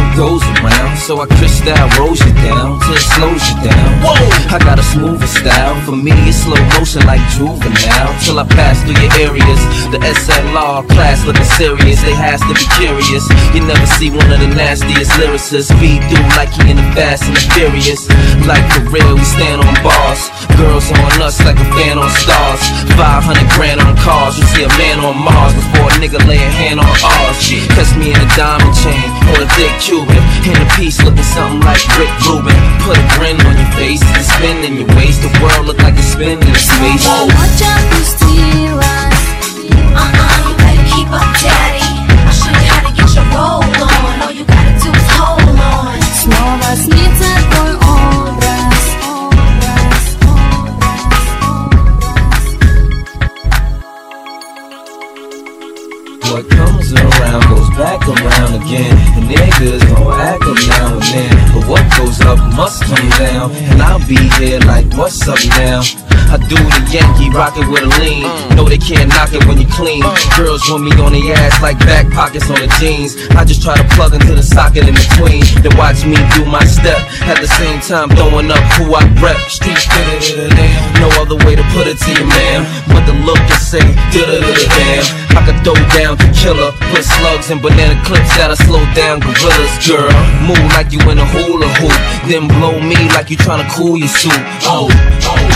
goes around. So I crystal rolls you down till it slows you down. Whoa! I got a smoother style. For me it's slow motion like juvenile. Till I pass through your areas. The SLR class looking serious. They has to be curious. You never see one of the nastiest lyricists feed through like he in the Fast and the Furious. Like for real, we stand on bars. Girls on us like a fan on stars. 500 grand on cars. You see a man on Mars before a nigga lay a hand on ours. Catch me in a diamond chain or a thick Cuban. In a piece looking something like Rick Rubin. Put a grin on your face, it's spinning your waist. The world look like it's spinning in space. Watch out, mysterious. You better keep up, daddy. I'll show you how to get your roll on. All you gotta do is hold on. Снова снится твой образ. What comes around goes back around again. And niggas gon' act up now and then. But what goes up must come down. And I'll be here like, what's up now? I do the Yankee, rock it with a lean. No, they can't knock it when you clean. Girls want me on the ass like back pockets on the jeans. I just try to plug into the socket in between. Then watch me do my step. At the same time throwing up who I rep. Street da-da-da-da-damn. No other way to put it to you, ma'am. But the look to say da-da-da-da-damn. I could throw down to killer. Put slugs in banana clips that'll slow down gorillas, girl. Move like you in a hula hoop. Then blow me like you tryna cool your suit. Oh.